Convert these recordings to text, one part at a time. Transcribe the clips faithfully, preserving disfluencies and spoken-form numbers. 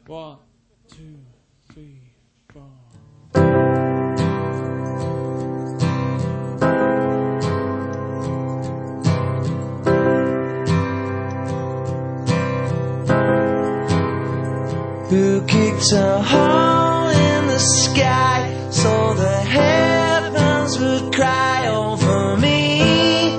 One, two, three, four. Who kicked a hole in the sky so the heavens would cry over me?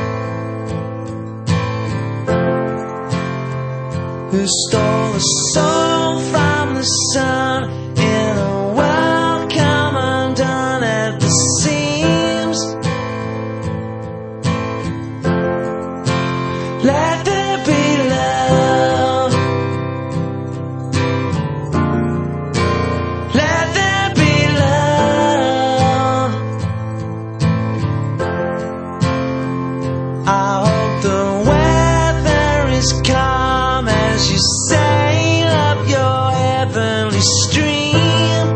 Who stole the soul from the sun in a world come undone at the seams? Let there be love. Let there be love. I hope the weather is calm as you sail up your heavenly stream.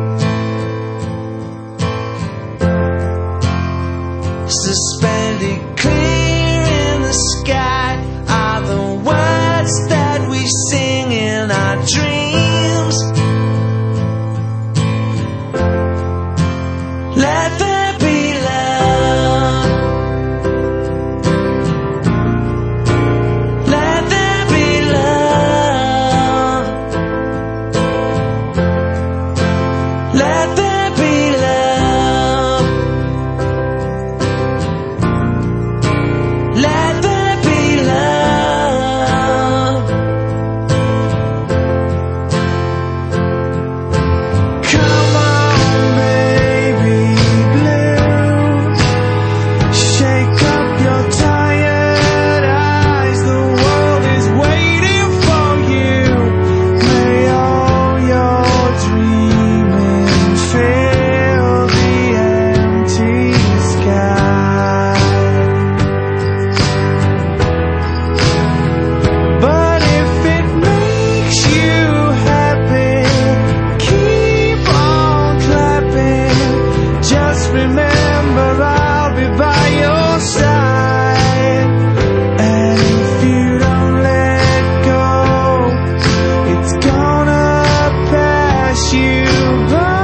Suspended clear in the sky are the words that we sing in our dreams. Let there be love. Let there be love. Let there be love. Let there be love. Come on, baby blue. Shake up your tired eyes. The world is waiting for you. May all your dreaming fill the empty sky. But if it makes you happy, keep on clapping. Just remember I'll be by your side. And if you don't let go, it's gonna pass you by.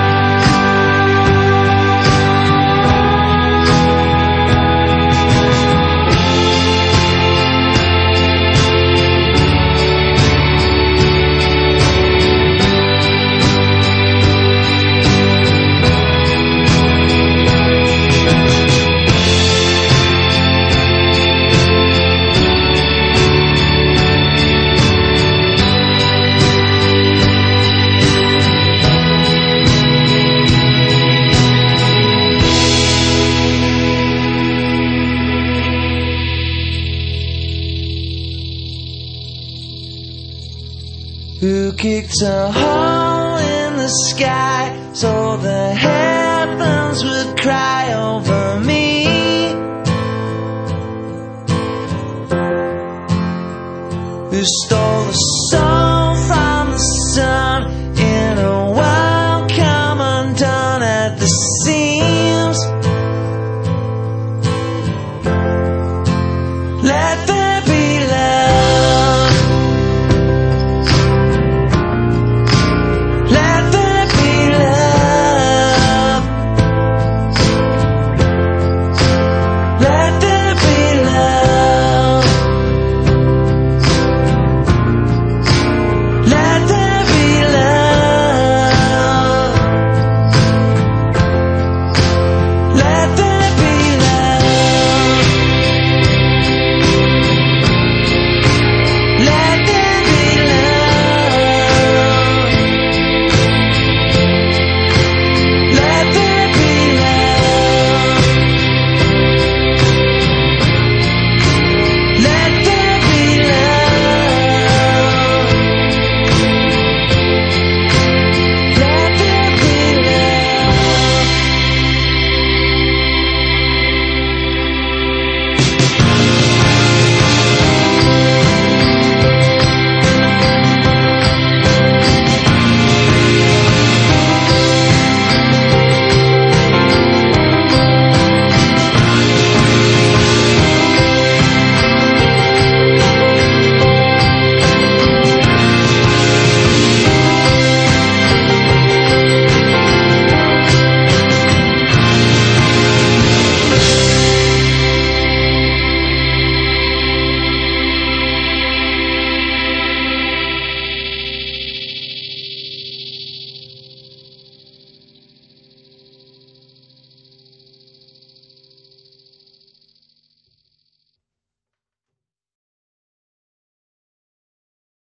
Who kicked a hole in the sky so the heavens would cry over me? Who stole the soul from the sun